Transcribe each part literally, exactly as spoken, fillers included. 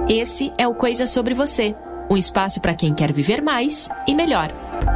Esse é o Coisa Sobre Você, um espaço para quem quer viver mais e melhor.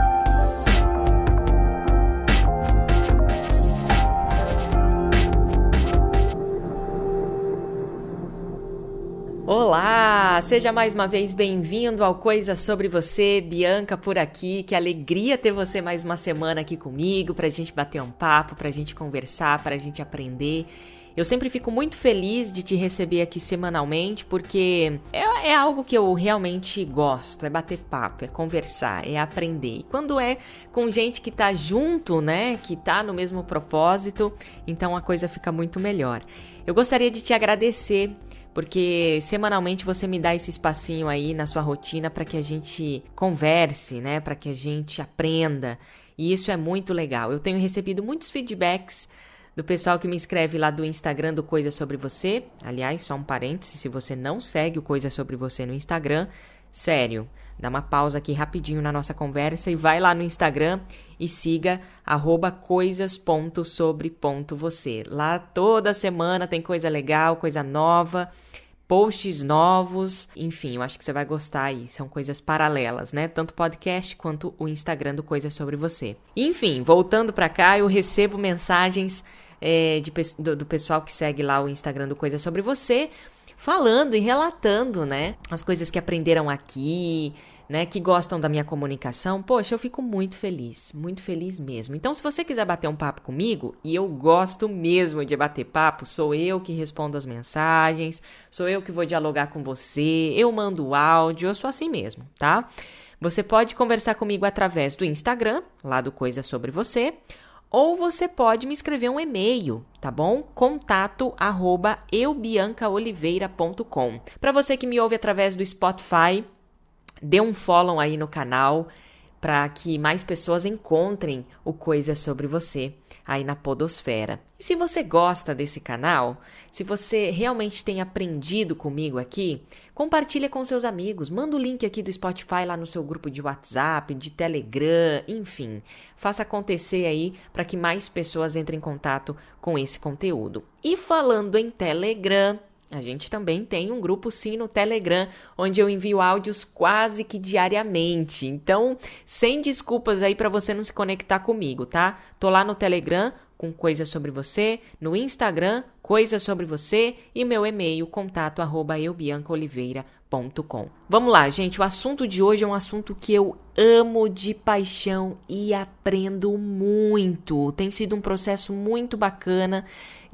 Olá, seja mais uma vez bem-vindo ao Coisa Sobre Você, Bianca por aqui, que alegria ter você mais uma semana aqui comigo, pra gente bater um papo, pra gente conversar, pra gente aprender. Eu sempre fico muito feliz de te receber aqui semanalmente, porque é, é algo que eu realmente gosto, é bater papo, é conversar, é aprender. E quando é com gente que tá junto, né, que tá no mesmo propósito, então a coisa fica muito melhor. Eu gostaria de te agradecer, porque semanalmente você me dá esse espacinho aí na sua rotina para que a gente converse, né, para que a gente aprenda, e isso é muito legal. Eu tenho recebido muitos feedbacks do pessoal que me escreve lá do Instagram do Coisa Sobre Você. Aliás, só um parêntese, se você não segue o Coisa Sobre Você no Instagram, sério, dá uma pausa aqui rapidinho na nossa conversa e vai lá no Instagram e siga arroba coisas ponto sobre ponto você. Lá toda semana tem coisa legal, coisa nova, posts novos, enfim, eu acho que você vai gostar aí, são coisas paralelas, né? Tanto o podcast quanto o Instagram do Coisa Sobre Você. Enfim, voltando pra cá, eu recebo mensagens é, de, do, do pessoal que segue lá o Instagram do Coisa Sobre Você, falando e relatando, né, as coisas que aprenderam aqui, né, que gostam da minha comunicação. Poxa, eu fico muito feliz, muito feliz mesmo. Então, se você quiser bater um papo comigo, e eu gosto mesmo de bater papo, sou eu que respondo as mensagens, sou eu que vou dialogar com você, eu mando áudio, eu sou assim mesmo, tá? Você pode conversar comigo através do Instagram, lá do Coisa Sobre Você, ou você pode me escrever um e-mail, tá bom? Contato arroba eu bianca oliveira ponto com. Para você que me ouve através do Spotify, dê um follow aí no canal para que mais pessoas encontrem o Coisa Sobre Você aí na podosfera. E se você gosta desse canal, se você realmente tem aprendido comigo aqui, compartilha com seus amigos, manda o link aqui do Spotify lá no seu grupo de WhatsApp, de Telegram, enfim, faça acontecer aí para que mais pessoas entrem em contato com esse conteúdo. E falando em Telegram, a gente também tem um grupo sim no Telegram, onde eu envio áudios quase que diariamente. Então, sem desculpas aí para você não se conectar comigo, tá? Tô lá no Telegram com Coisa Sobre Você, no Instagram, Coisa Sobre Você, e meu e-mail, contato arroba eu bianca oliveira ponto com. Vamos lá, gente, o assunto de hoje é um assunto que eu amo de paixão e aprendo muito. Tem sido um processo muito bacana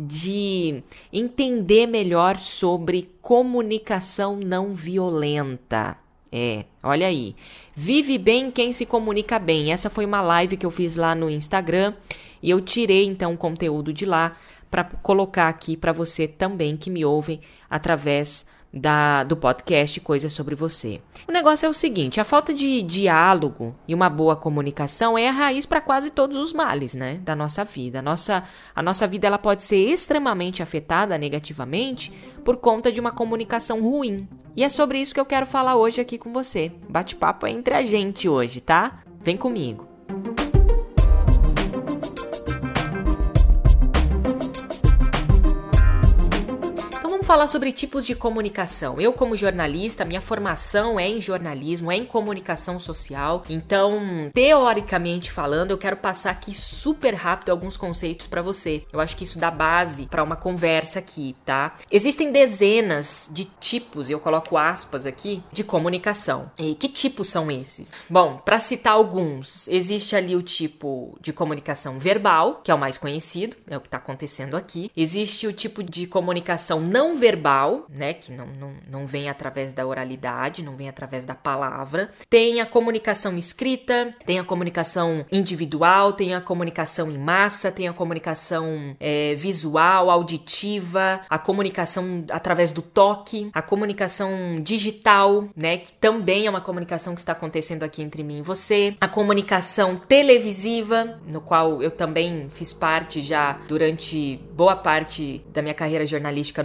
de entender melhor sobre comunicação não violenta. É, olha aí. Vive bem quem se comunica bem. Essa foi uma live que eu fiz lá no Instagram e eu tirei então o conteúdo de lá para colocar aqui para você também que me ouvem através Da, do podcast Coisa Sobre Você. O negócio é o seguinte, a falta de diálogo e uma boa comunicação é a raiz para quase todos os males, né, da nossa vida. A nossa, a nossa vida ela pode ser extremamente afetada negativamente por conta de uma comunicação ruim. E é sobre isso que eu quero falar hoje aqui com você. Bate-papo é entre a gente hoje, tá? Vem comigo. Falar sobre tipos de comunicação. Eu, como jornalista, minha formação é em jornalismo, é em comunicação social. Então, teoricamente falando, eu quero passar aqui super rápido alguns conceitos para você. Eu acho que isso dá base para uma conversa aqui, tá? Existem dezenas de tipos, eu coloco aspas aqui, de comunicação. E que tipos são esses? Bom, para citar alguns, existe ali o tipo de comunicação verbal, que é o mais conhecido, é o que está acontecendo aqui. Existe o tipo de comunicação não verbal, né, que não, não, não vem através da oralidade, não vem através da palavra. Tem a comunicação escrita, tem a comunicação individual, tem a comunicação em massa, tem a comunicação é, visual, auditiva, a comunicação através do toque, a comunicação digital, né, que também é uma comunicação que está acontecendo aqui entre mim e você, a comunicação televisiva, no qual eu também fiz parte já durante boa parte da minha carreira jornalística no Brasil,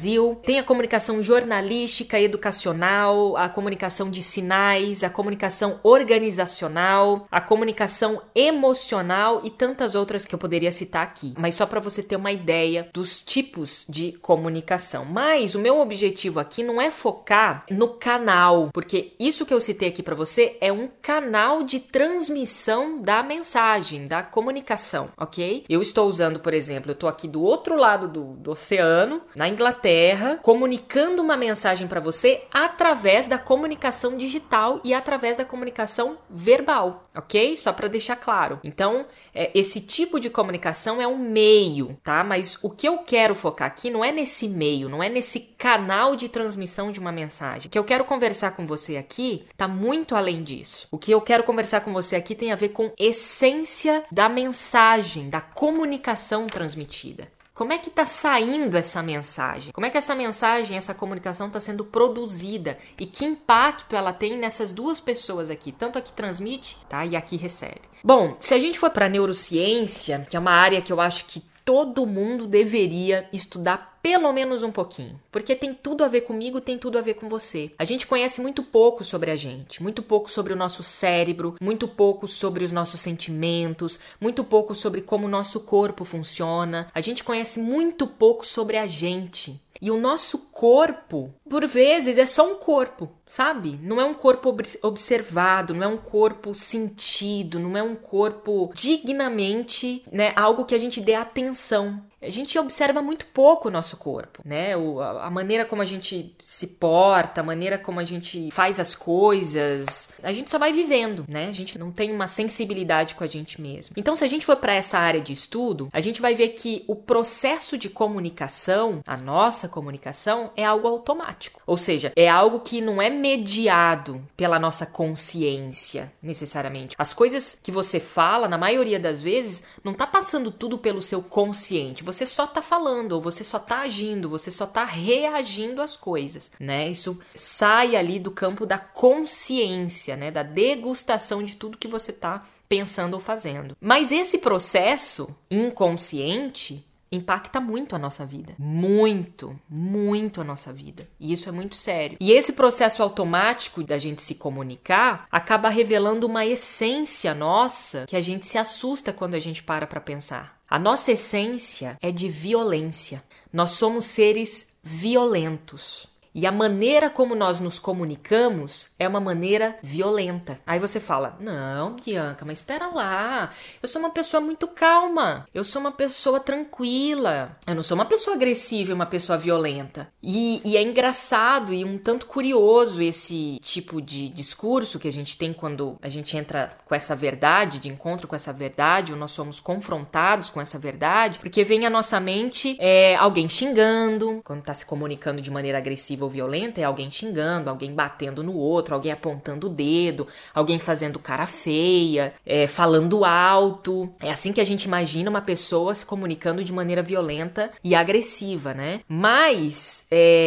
Brasil. Tem a comunicação jornalística, educacional, a comunicação de sinais, a comunicação organizacional, a comunicação emocional e tantas outras que eu poderia citar aqui. Mas só para você ter uma ideia dos tipos de comunicação. Mas o meu objetivo aqui não é focar no canal, porque isso que eu citei aqui para você é um canal de transmissão da mensagem, da comunicação, ok? Eu estou usando, por exemplo, eu estou aqui do outro lado do, do oceano, na Inglaterra, comunicando uma mensagem para você através da comunicação digital e através da comunicação verbal, ok? Só para deixar claro. Então, é, esse tipo de comunicação é um meio, tá? Mas o que eu quero focar aqui não é nesse meio, não é nesse canal de transmissão de uma mensagem. O que eu quero conversar com você aqui tá muito além disso. O que eu quero conversar com você aqui tem a ver com essência da mensagem, da comunicação transmitida. Como é que está saindo essa mensagem? Como é que essa mensagem, essa comunicação está sendo produzida? E que impacto ela tem nessas duas pessoas aqui, tanto a que transmite, tá, e a que recebe? Bom, se a gente for para a neurociência, que é uma área que eu acho que todo mundo deveria estudar pelo menos um pouquinho, porque tem tudo a ver comigo, tem tudo a ver com você. A gente conhece muito pouco sobre a gente, muito pouco sobre o nosso cérebro, muito pouco sobre os nossos sentimentos, muito pouco sobre como o nosso corpo funciona. A gente conhece muito pouco sobre a gente. E o nosso corpo, por vezes, é só um corpo, sabe? Não é um corpo ob- observado, não é um corpo sentido, não é um corpo dignamente, né, algo que a gente dê atenção. A gente observa muito pouco o nosso corpo, né? O, a, a maneira como a gente se porta, a maneira como a gente faz as coisas, a gente só vai vivendo, né? A gente não tem uma sensibilidade com a gente mesmo. Então, se a gente for para essa área de estudo, a gente vai ver que o processo de comunicação, a nossa comunicação, é algo automático. Ou seja, é algo que não é mediado pela nossa consciência, necessariamente. As coisas que você fala, na maioria das vezes, não tá passando tudo pelo seu consciente. Você só tá falando, ou você só tá agindo, você só tá reagindo às coisas, né? Isso sai ali do campo da consciência, né? Da degustação de tudo que você tá pensando ou fazendo. Mas esse processo inconsciente impacta muito a nossa vida. Muito, muito a nossa vida. E isso é muito sério. E esse processo automático da gente se comunicar acaba revelando uma essência nossa que a gente se assusta quando a gente para pra pensar. A nossa essência é de violência. Nós somos seres violentos. E a maneira como nós nos comunicamos é uma maneira violenta. Aí você fala, não, Bianca, mas espera lá. Eu sou uma pessoa muito calma. Eu sou uma pessoa tranquila. Eu não sou uma pessoa agressiva e uma pessoa violenta. E, e é engraçado e um tanto curioso esse tipo de discurso que a gente tem quando a gente entra com essa verdade, de encontro com essa verdade, ou nós somos confrontados com essa verdade, porque vem à nossa mente é, alguém xingando, quando está se comunicando de maneira agressiva ou violenta, é alguém xingando, alguém batendo no outro, alguém apontando o dedo, alguém fazendo cara feia, é, falando alto. É assim que a gente imagina uma pessoa se comunicando de maneira violenta e agressiva, né? Mas,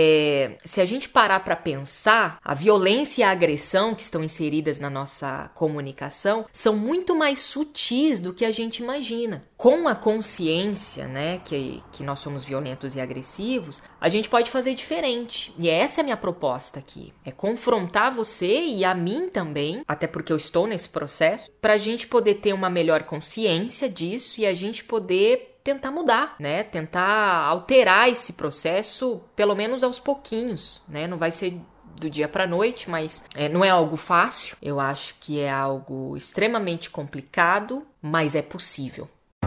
é, se a gente parar para pensar, a violência e a agressão que estão inseridas na nossa comunicação são muito mais sutis do que a gente imagina. Com a consciência, né, que, que nós somos violentos e agressivos, a gente pode fazer diferente. E essa é a minha proposta aqui. É confrontar você e a mim também, até porque eu estou nesse processo, para a gente poder ter uma melhor consciência disso e a gente poder tentar mudar, né? Tentar alterar esse processo, pelo menos aos pouquinhos, né? Não vai ser do dia para noite, mas é, não é algo fácil. Eu acho que é algo extremamente complicado, mas é possível.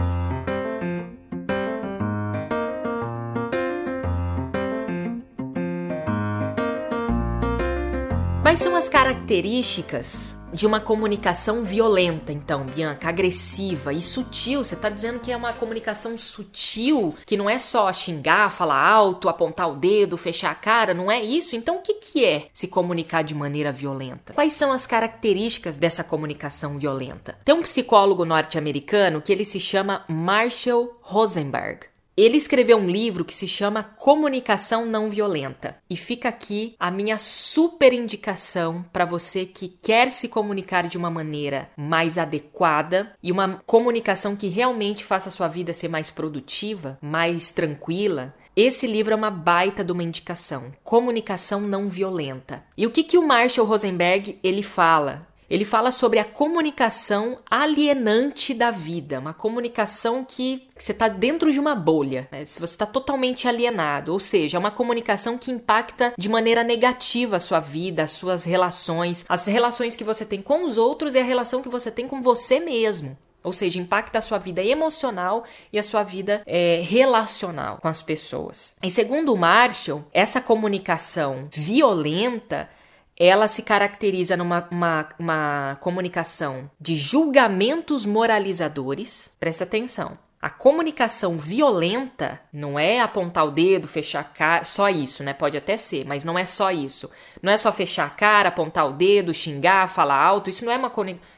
Quais são as características de uma comunicação violenta, então, Bianca, agressiva e sutil? Você tá dizendo que é uma comunicação sutil, que não é só xingar, falar alto, apontar o dedo, fechar a cara, não é isso? Então, o que que é se comunicar de maneira violenta? Quais são as características dessa comunicação violenta? Tem um psicólogo norte-americano que ele se chama Marshall Rosenberg. Ele escreveu um livro que se chama Comunicação Não Violenta. E fica aqui a minha super indicação para você que quer se comunicar de uma maneira mais adequada e uma comunicação que realmente faça a sua vida ser mais produtiva, mais tranquila, esse livro é uma baita de uma indicação. Comunicação não violenta. E o que, que o Marshall Rosenberg ele fala? Ele fala sobre a comunicação alienante da vida, uma comunicação que você está dentro de uma bolha, né? Se você está totalmente alienado, ou seja, é uma comunicação que impacta de maneira negativa a sua vida, as suas relações, as relações que você tem com os outros e a relação que você tem com você mesmo. Ou seja, impacta a sua vida emocional e a sua vida é, relacional com as pessoas. E segundo o Marshall, essa comunicação violenta ela se caracteriza numa uma, uma comunicação de julgamentos moralizadores. Presta atenção. A comunicação violenta não é apontar o dedo, fechar a cara, só isso, né? Pode até ser, mas não é só isso. Não é só fechar a cara, apontar o dedo, xingar, falar alto. Isso não é uma comunicação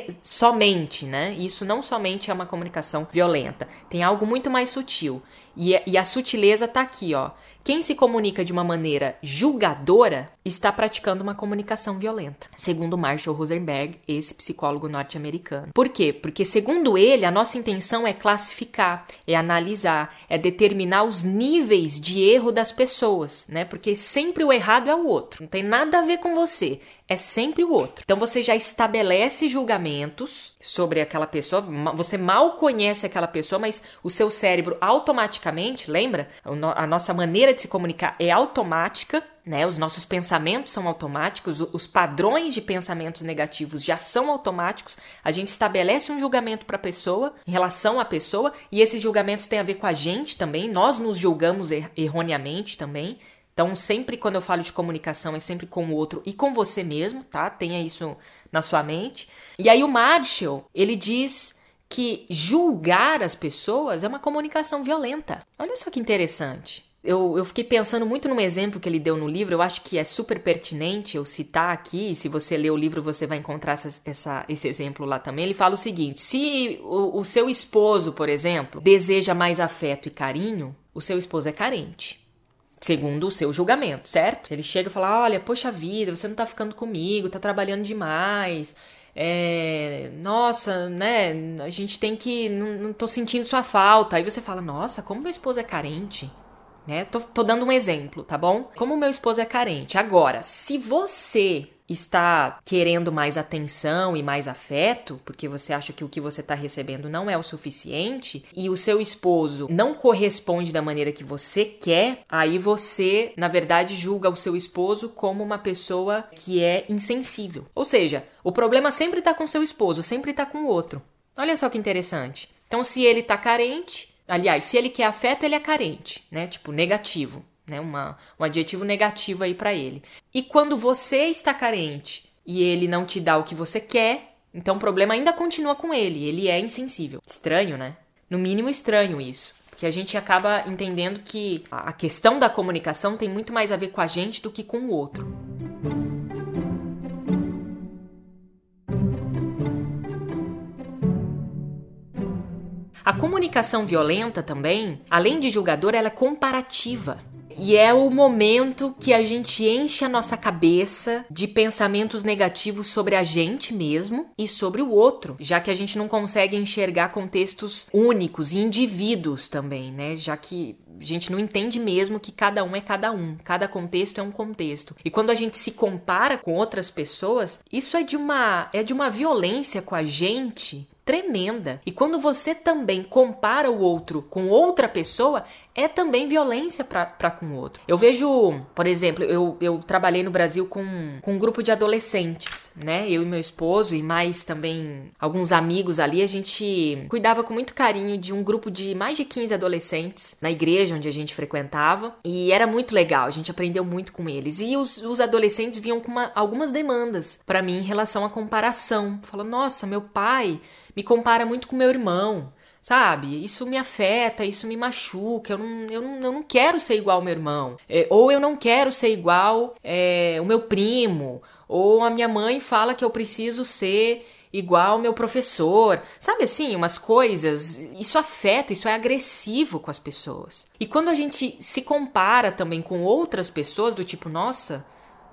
somente, né? Isso não somente é uma comunicação violenta. Tem algo muito mais sutil. E, e a sutileza tá aqui, ó. Quem se comunica de uma maneira julgadora está praticando uma comunicação violenta, segundo Marshall Rosenberg, esse psicólogo norte-americano. Por quê? Porque, segundo ele, a nossa intenção é classificar, é analisar, é determinar os níveis de erro das pessoas, né? Porque sempre o errado é o outro, não tem nada a ver com você. É sempre o outro. Então você já estabelece julgamentos sobre aquela pessoa, você mal conhece aquela pessoa, mas o seu cérebro automaticamente, lembra? A nossa maneira de se comunicar é automática, né? Os nossos pensamentos são automáticos, os padrões de pensamentos negativos já são automáticos. A gente estabelece um julgamento para a pessoa, em relação à pessoa, e esses julgamentos têm a ver com a gente também, nós nos julgamos er- erroneamente também. Então, sempre quando eu falo de comunicação, é sempre com o outro e com você mesmo, tá? Tenha isso na sua mente. E aí o Marshall, ele diz que julgar as pessoas é uma comunicação violenta. Olha só que interessante. Eu, eu fiquei pensando muito num exemplo que ele deu no livro, eu acho que é super pertinente eu citar aqui, se você ler o livro você vai encontrar essa, essa, esse exemplo lá também. Ele fala o seguinte, se o, o seu esposo, por exemplo, deseja mais afeto e carinho, o seu esposo é carente. Segundo o seu julgamento, certo? Ele chega e fala, olha, poxa vida, você não tá ficando comigo, tá trabalhando demais, é, nossa, né, a gente tem que, não, não tô sentindo sua falta. Aí você fala, nossa, como meu esposo é carente, né? Tô, tô dando um exemplo, tá bom? Como meu esposo é carente. Agora, se você está querendo mais atenção e mais afeto, porque você acha que o que você está recebendo não é o suficiente, e o seu esposo não corresponde da maneira que você quer, aí você, na verdade, julga o seu esposo como uma pessoa que é insensível. Ou seja, o problema sempre está com o seu esposo, sempre está com o outro. Olha só que interessante. Então, se ele está carente, aliás, se ele quer afeto, ele é carente, né? Tipo, negativo. Né, uma, um adjetivo negativo aí pra ele. E quando você está carente e ele não te dá o que você quer, então o problema ainda continua com ele, ele é insensível. Estranho, né? No mínimo estranho isso. Porque a gente acaba entendendo que a questão da comunicação tem muito mais a ver com a gente do que com o outro. A comunicação violenta também, além de julgadora, ela é comparativa. E é o momento que a gente enche a nossa cabeça de pensamentos negativos sobre a gente mesmo e sobre o outro, já que a gente não consegue enxergar contextos únicos e indivíduos também, né? Já que a gente não entende mesmo que cada um é cada um, cada contexto é um contexto. E quando a gente se compara com outras pessoas, isso é de uma, é de uma violência com a gente tremenda. E quando você também compara o outro com outra pessoa, é também violência para com o outro. Eu vejo, por exemplo, eu, eu trabalhei no Brasil com, com um grupo de adolescentes, né? Eu e meu esposo e mais também alguns amigos ali, a gente cuidava com muito carinho de um grupo de mais de quinze adolescentes na igreja onde a gente frequentava. E era muito legal, a gente aprendeu muito com eles. E os, os adolescentes vinham com uma, algumas demandas para mim em relação à comparação. Falando, nossa, meu pai me compara muito com meu irmão, sabe? Isso me afeta, isso me machuca, eu não, eu não, eu não quero ser igual ao meu irmão. É, ou eu não quero ser igual é, o meu primo, ou a minha mãe fala que eu preciso ser igual ao meu professor. Sabe assim, umas coisas, isso afeta, isso é agressivo com as pessoas. E quando a gente se compara também com outras pessoas, do tipo, nossa,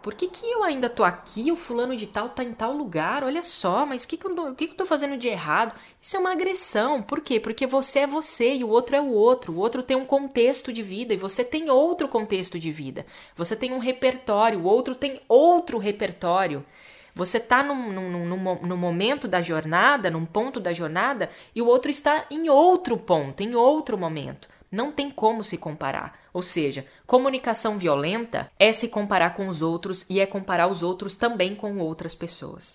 por que que eu ainda tô aqui? O fulano de tal tá em tal lugar, olha só, mas o que que eu, o que que eu tô fazendo de errado? Isso é uma agressão. Por quê? Porque você é você e o outro é o outro. O outro tem um contexto de vida e você tem outro contexto de vida. Você tem um repertório, o outro tem outro repertório. Você tá num, num, num, num momento da jornada, num ponto da jornada, e o outro está em outro ponto, em outro momento. Não tem como se comparar. Ou seja, comunicação violenta é se comparar com os outros e é comparar os outros também com outras pessoas.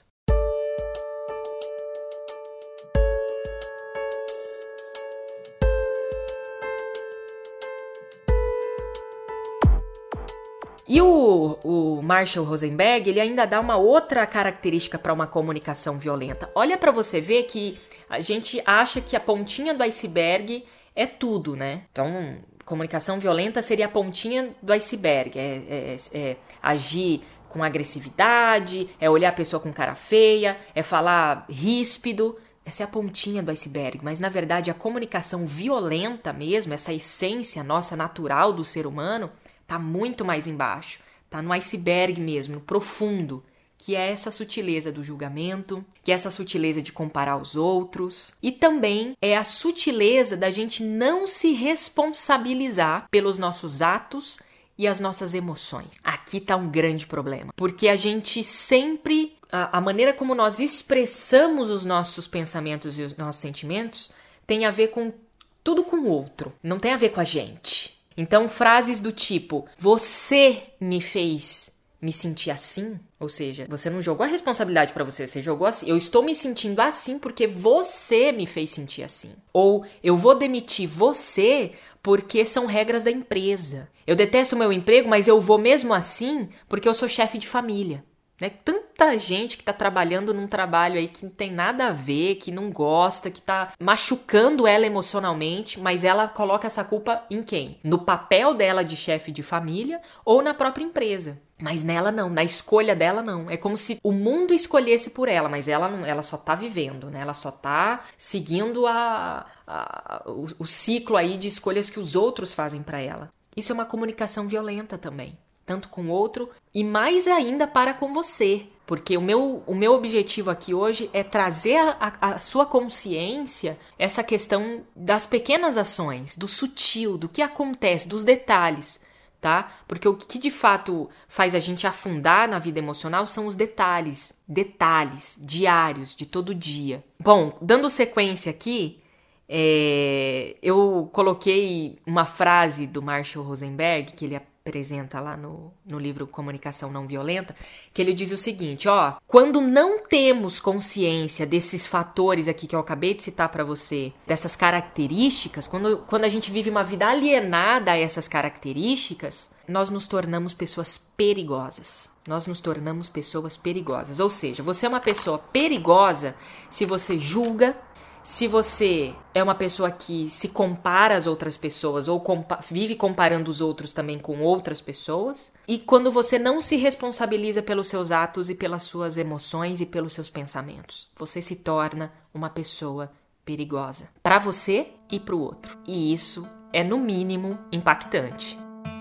E o, o Marshall Rosenberg, ele ainda dá uma outra característica para uma comunicação violenta. Olha para você ver que a gente acha que a pontinha do iceberg é tudo, né? Então, comunicação violenta seria a pontinha do iceberg. É, é, é agir com agressividade, é olhar a pessoa com cara feia, é falar ríspido. Essa é a pontinha do iceberg. Mas, na verdade, a comunicação violenta mesmo, essa essência nossa natural do ser humano, tá muito mais embaixo. Tá no iceberg mesmo, no profundo. Que é essa sutileza do julgamento, que é essa sutileza de comparar os outros. E também é a sutileza da gente não se responsabilizar pelos nossos atos e as nossas emoções. Aqui tá um grande problema. Porque a gente sempre... A, a maneira como nós expressamos os nossos pensamentos e os nossos sentimentos tem a ver com tudo com o outro. Não tem a ver com a gente. Então, frases do tipo, você me fez me sentir assim, ou seja, você não jogou a responsabilidade pra você, você jogou assim, eu estou me sentindo assim porque você me fez sentir assim. Ou eu vou demitir você porque são regras da empresa. Eu detesto o meu emprego, mas eu vou mesmo assim porque eu sou chefe de família. Né? Tanta gente que tá trabalhando num trabalho aí que não tem nada a ver, que não gosta, que tá machucando ela emocionalmente, mas ela coloca essa culpa em quem? No papel dela de chefe de família ou na própria empresa. Mas nela não, na escolha dela não. É como se o mundo escolhesse por ela, mas ela, não, ela só tá vivendo, né? Ela só tá seguindo a, a, o, o ciclo aí de escolhas que os outros fazem pra ela. Isso é uma comunicação violenta também. Tanto com o outro e mais ainda para com você. Porque o meu, o meu objetivo aqui hoje é trazer a, a sua consciência essa questão das pequenas ações, do sutil, do que acontece, dos detalhes, tá? Porque o que de fato faz a gente afundar na vida emocional são os detalhes, detalhes diários de todo dia. Bom, dando sequência aqui, é, eu coloquei uma frase do Marshall Rosenberg, que ele apresenta lá no, no livro Comunicação Não Violenta, que ele diz o seguinte, ó, quando não temos consciência desses fatores aqui que eu acabei de citar para você, dessas características, quando, quando a gente vive uma vida alienada a essas características, nós nos tornamos pessoas perigosas. Nós nos tornamos pessoas perigosas. Ou seja, você é uma pessoa perigosa se você julga, se você é uma pessoa que se compara às outras pessoas ou compa- vive comparando os outros também com outras pessoas, e quando você não se responsabiliza pelos seus atos e pelas suas emoções e pelos seus pensamentos, você se torna uma pessoa perigosa para você e para o outro. E isso é, no mínimo, impactante.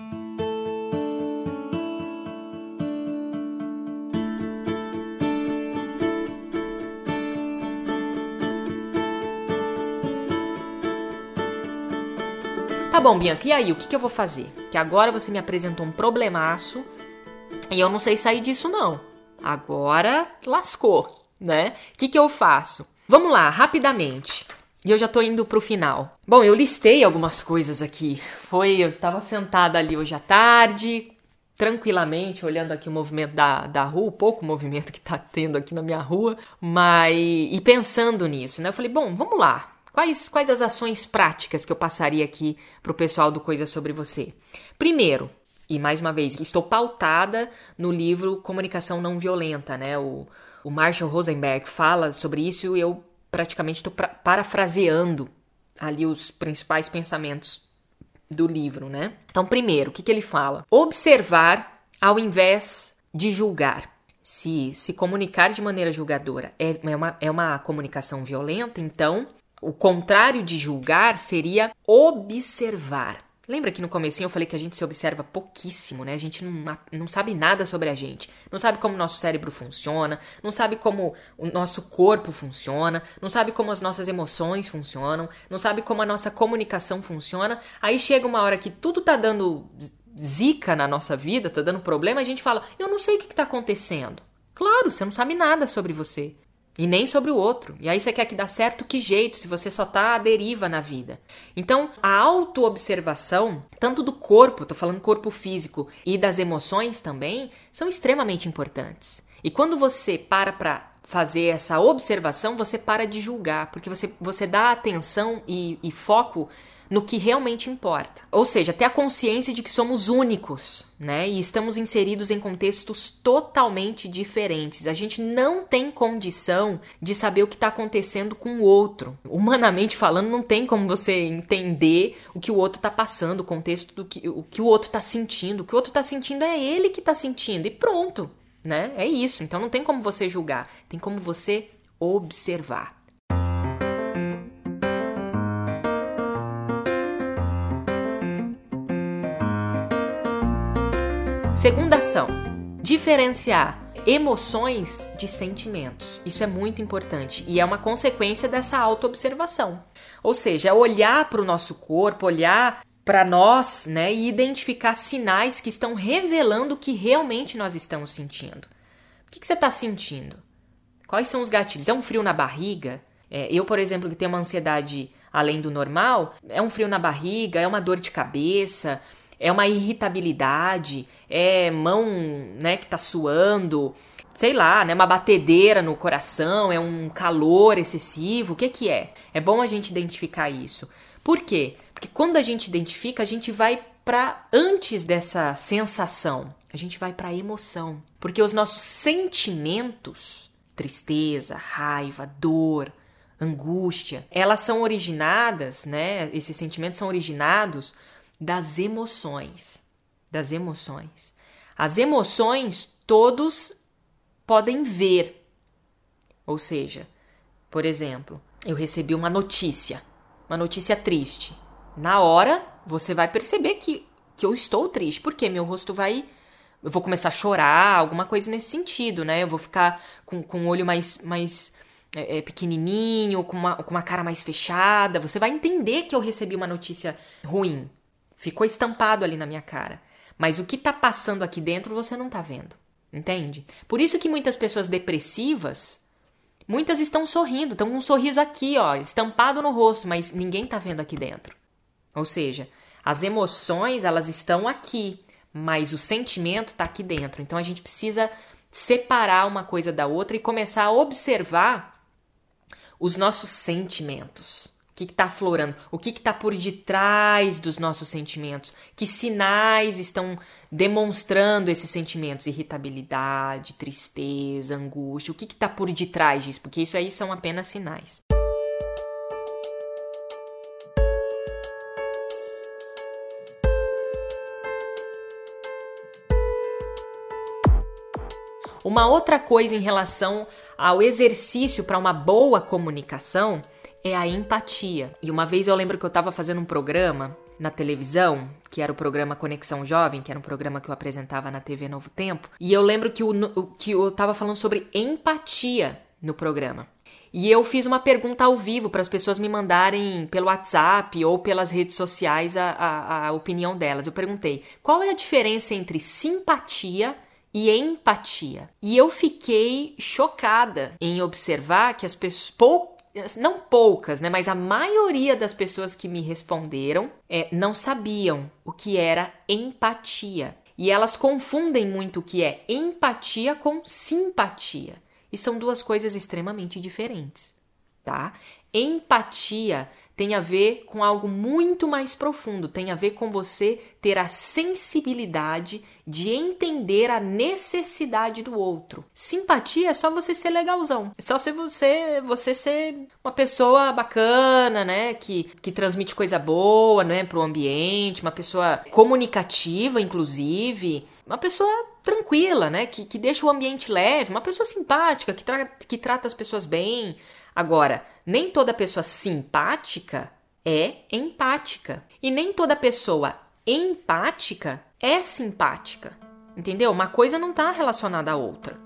Tá bom, Bianca, e aí, o que, que eu vou fazer? Que agora você me apresentou um problemaço e eu não sei sair disso, não. Agora lascou, né? O que, que eu faço? Vamos lá, rapidamente. E eu já tô indo pro final. Bom, eu listei algumas coisas aqui. Foi, eu estava sentada ali hoje à tarde, tranquilamente, olhando aqui o movimento da, da rua, o pouco movimento que tá tendo aqui na minha rua, mas e pensando nisso, né? Eu falei, bom, vamos lá. Quais, quais as ações práticas que eu passaria aqui pro pessoal do Coisa Sobre Você? Primeiro, e mais uma vez, estou pautada no livro Comunicação Não Violenta, né? O, o Marshall Rosenberg fala sobre isso e eu praticamente estou pra, parafraseando ali os principais pensamentos do livro, né? Então, primeiro, o que, que ele fala? Observar ao invés de julgar. Se se comunicar de maneira julgadora é, é, uma, é uma comunicação violenta, então o contrário de julgar seria observar. Lembra que no comecinho eu falei que a gente se observa pouquíssimo, né? A gente não, não sabe nada sobre a gente. Não sabe como o nosso cérebro funciona, não sabe como o nosso corpo funciona, não sabe como as nossas emoções funcionam, não sabe como a nossa comunicação funciona. Aí chega uma hora que tudo tá dando zica na nossa vida, tá dando problema, a gente fala, eu não sei o que, que tá acontecendo. Claro, você não sabe nada sobre você. E nem sobre o outro. E aí você quer que dá certo que jeito, se você só tá à deriva na vida. Então, a autoobservação, tanto do corpo, tô falando corpo físico, e das emoções também, são extremamente importantes. E quando você para pra fazer essa observação, você para de julgar, porque você, você dá atenção e, e foco no que realmente importa. Ou seja, ter a consciência de que somos únicos, né? E estamos inseridos em contextos totalmente diferentes. A gente não tem condição de saber o que está acontecendo com o outro. Humanamente falando, não tem como você entender o que o outro está passando, o contexto do que o, que o outro está sentindo. O que o outro está sentindo é ele que está sentindo. E pronto, né? É isso. Então não tem como você julgar. Tem como você observar. Segunda ação, diferenciar emoções de sentimentos. Isso é muito importante e é uma consequência dessa autoobservação. Ou seja, é olhar para o nosso corpo, olhar para nós, né, e identificar sinais que estão revelando o que realmente nós estamos sentindo. O que, que você está sentindo? Quais são os gatilhos? É um frio na barriga? É, eu, por exemplo, que tenho uma ansiedade além do normal, é um frio na barriga, é uma dor de cabeça... É uma irritabilidade, é mão, né, que tá suando, sei lá, né, uma batedeira no coração, é um calor excessivo, o que que é? É bom a gente identificar isso. Por quê? Porque quando a gente identifica, a gente vai para antes dessa sensação, a gente vai para a emoção. Porque os nossos sentimentos, tristeza, raiva, dor, angústia, elas são originadas, né, esses sentimentos são originados das emoções, das emoções. As emoções todos podem ver. Ou seja, por exemplo, eu recebi uma notícia, uma notícia triste. Na hora, você vai perceber que, que eu estou triste, porque meu rosto vai... Eu vou começar a chorar, alguma coisa nesse sentido, né? Eu vou ficar com, com o olho mais, mais é, pequenininho, com uma, com uma cara mais fechada. Você vai entender que eu recebi uma notícia ruim. Ficou estampado ali na minha cara. Mas o que tá passando aqui dentro você não tá vendo. Entende? Por isso que muitas pessoas depressivas, muitas estão sorrindo, estão com um sorriso aqui, ó, estampado no rosto, mas ninguém tá vendo aqui dentro. Ou seja, as emoções, elas estão aqui, mas o sentimento tá aqui dentro. Então a gente precisa separar uma coisa da outra e começar a observar os nossos sentimentos. O que está aflorando? O que está por detrás dos nossos sentimentos? Que sinais estão demonstrando esses sentimentos? Irritabilidade, tristeza, angústia. O que está por detrás disso? Porque isso aí são apenas sinais. Uma outra coisa em relação ao exercício para uma boa comunicação é a empatia. E uma vez eu lembro que eu estava fazendo um programa na televisão, que era o programa Conexão Jovem, que era um programa que eu apresentava na T V Novo Tempo, e eu lembro que, o, que eu estava falando sobre empatia no programa. E eu fiz uma pergunta ao vivo para as pessoas me mandarem pelo WhatsApp ou pelas redes sociais a, a, a opinião delas. Eu perguntei, qual é a diferença entre simpatia e empatia? E eu fiquei chocada em observar que as pessoas... Pou, não poucas, né, mas a maioria das pessoas que me responderam é, não sabiam o que era empatia. E elas confundem muito o que é empatia com simpatia. E são duas coisas extremamente diferentes, tá? Empatia tem a ver com algo muito mais profundo, tem a ver com você ter a sensibilidade de entender a necessidade do outro. Simpatia é só você ser legalzão, é só você, você ser uma pessoa bacana, né, que, que transmite coisa boa, né, pro ambiente, uma pessoa comunicativa, inclusive, uma pessoa tranquila, né, que, que deixa o ambiente leve, uma pessoa simpática, que, tra- que trata as pessoas bem. Agora, nem toda pessoa simpática é empática. E nem toda pessoa empática é simpática. Entendeu? Uma coisa não está relacionada à outra.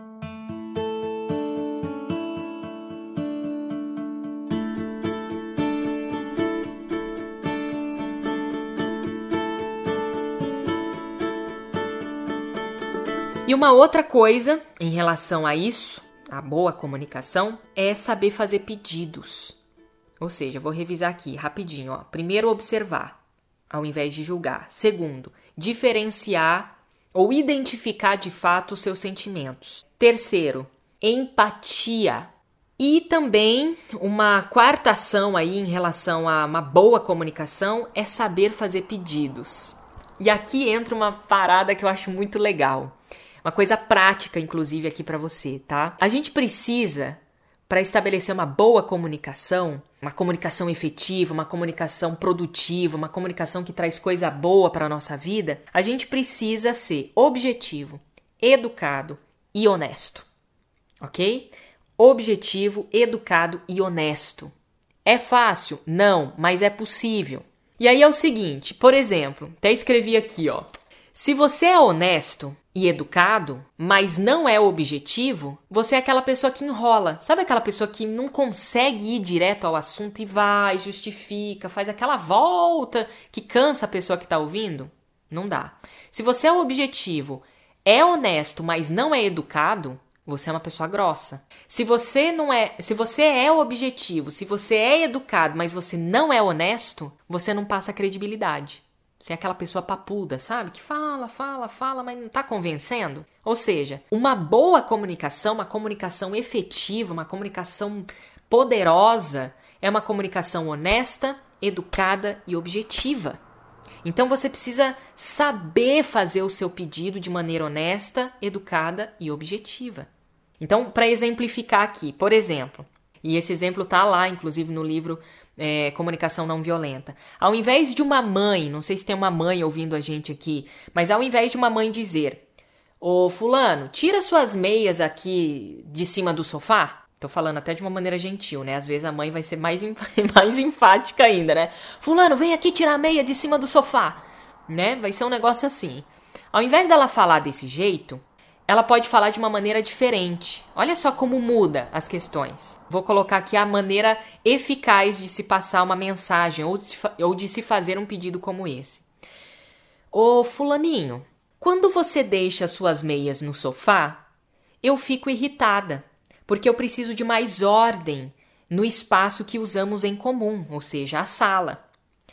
E uma outra coisa em relação a isso, a boa comunicação, é saber fazer pedidos. Ou seja, vou revisar aqui rapidinho. Ó. Primeiro, observar, ao invés de julgar. Segundo, diferenciar ou identificar de fato os seus sentimentos. Terceiro, empatia. E também uma quarta ação aí em relação a uma boa comunicação é saber fazer pedidos. E aqui entra uma parada que eu acho muito legal. Uma coisa prática, inclusive, aqui para você, tá? A gente precisa, para estabelecer uma boa comunicação, uma comunicação efetiva, uma comunicação produtiva, uma comunicação que traz coisa boa para a nossa vida, a gente precisa ser objetivo, educado e honesto, ok? Objetivo, educado e honesto. É fácil? Não, mas é possível. E aí é o seguinte, por exemplo, até escrevi aqui, ó. Se você é honesto e educado, mas não é objetivo, você é aquela pessoa que enrola. Sabe aquela pessoa que não consegue ir direto ao assunto e vai, justifica, faz aquela volta que cansa a pessoa que está ouvindo? Não dá. Se você é objetivo, é honesto, mas não é educado, você é uma pessoa grossa. Se você não é, se você é objetivo, se você é educado, mas você não é honesto, você não passa credibilidade. Você é aquela pessoa papuda, sabe? Que fala, fala, fala, mas não tá convencendo. Ou seja, uma boa comunicação, uma comunicação efetiva, uma comunicação poderosa, é uma comunicação honesta, educada e objetiva. Então você precisa saber fazer o seu pedido de maneira honesta, educada e objetiva. Então, para exemplificar aqui, por exemplo, e esse exemplo tá lá, inclusive, no livro É, Comunicação Não Violenta. Ao invés de uma mãe, não sei se tem uma mãe ouvindo a gente aqui, mas ao invés de uma mãe dizer: ô fulano, tira suas meias aqui de cima do sofá. Tô falando até de uma maneira gentil, né? Às vezes a mãe vai ser mais, mais enfática ainda, né? Fulano, vem aqui tirar a meia de cima do sofá, né? Vai ser um negócio assim. Ao invés dela falar desse jeito, ela pode falar de uma maneira diferente. Olha só como muda as questões. Vou colocar aqui a maneira eficaz de se passar uma mensagem ou de, ou de se fazer um pedido como esse. Ô fulaninho, quando você deixa suas meias no sofá, eu fico irritada, porque eu preciso de mais ordem no espaço que usamos em comum, ou seja, a sala.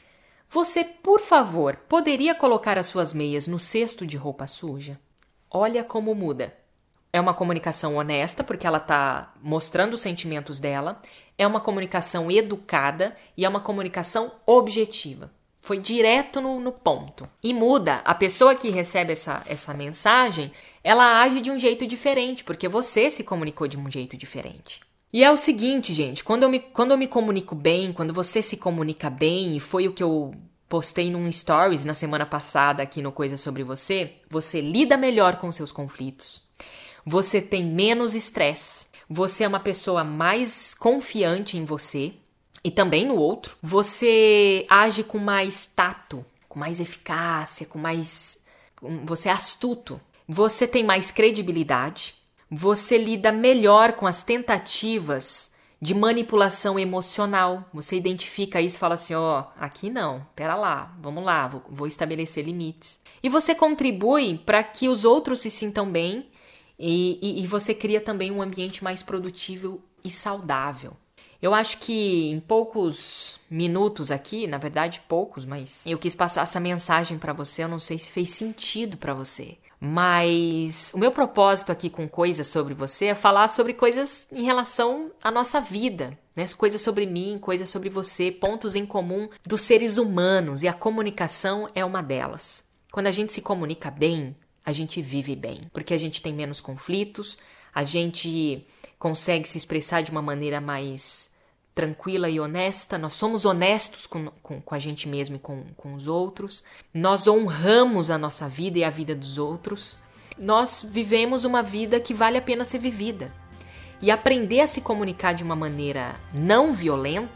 Você, por favor, poderia colocar as suas meias no cesto de roupa suja? Olha como muda. É uma comunicação honesta, porque ela está mostrando os sentimentos dela. É uma comunicação educada e é uma comunicação objetiva. Foi direto no, no ponto. E muda. A pessoa que recebe essa, essa mensagem, ela age de um jeito diferente, porque você se comunicou de um jeito diferente. E é o seguinte, gente, quando eu me, quando eu me comunico bem, quando você se comunica bem, e foi o que eu postei num stories na semana passada aqui no Coisa Sobre Você, você lida melhor com seus conflitos, você tem menos estresse, você é uma pessoa mais confiante em você e também no outro, você age com mais tato, com mais eficácia, com mais... você é astuto, você tem mais credibilidade, você lida melhor com as tentativas de manipulação emocional. Você identifica isso e fala assim, ó, oh, aqui não, pera lá, vamos lá, vou, vou estabelecer limites. E você contribui para que os outros se sintam bem e, e, e você cria também um ambiente mais produtivo e saudável. Eu acho que em poucos minutos aqui, na verdade poucos, mas eu quis passar essa mensagem para você, eu não sei se fez sentido para você. Mas o meu propósito aqui com Coisas Sobre Você é falar sobre coisas em relação à nossa vida, né? Coisas sobre mim, coisas sobre você, pontos em comum dos seres humanos, e a comunicação é uma delas. Quando a gente se comunica bem, a gente vive bem, porque a gente tem menos conflitos, a gente consegue se expressar de uma maneira mais tranquila e honesta, nós somos honestos com, com, com a gente mesmo e com, com os outros, nós honramos a nossa vida e a vida dos outros, nós vivemos uma vida que vale a pena ser vivida. E aprender a se comunicar de uma maneira não violenta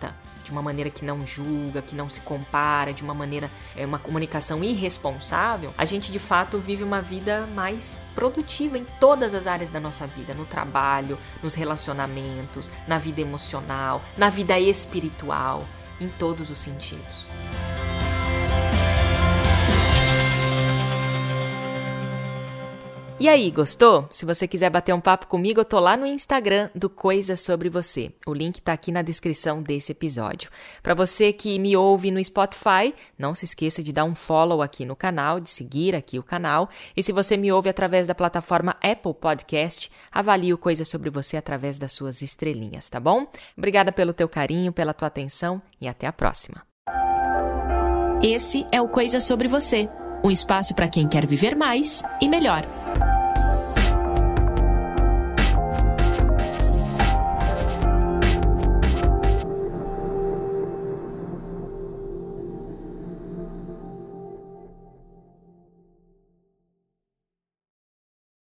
de uma maneira que não julga, que não se compara, de uma maneira, é uma comunicação irresponsável, a gente de fato vive uma vida mais produtiva em todas as áreas da nossa vida, no trabalho, nos relacionamentos, na vida emocional, na vida espiritual, em todos os sentidos. E aí, gostou? Se você quiser bater um papo comigo, eu tô lá no Instagram do Coisa Sobre Você. O link tá aqui na descrição desse episódio. Para você que me ouve no Spotify, não se esqueça de dar um follow aqui no canal, de seguir aqui o canal. E se você me ouve através da plataforma Apple Podcast, avalie o Coisa Sobre Você através das suas estrelinhas, tá bom? Obrigada pelo teu carinho, pela tua atenção e até a próxima. Esse é o Coisa Sobre Você, um espaço para quem quer viver mais e melhor.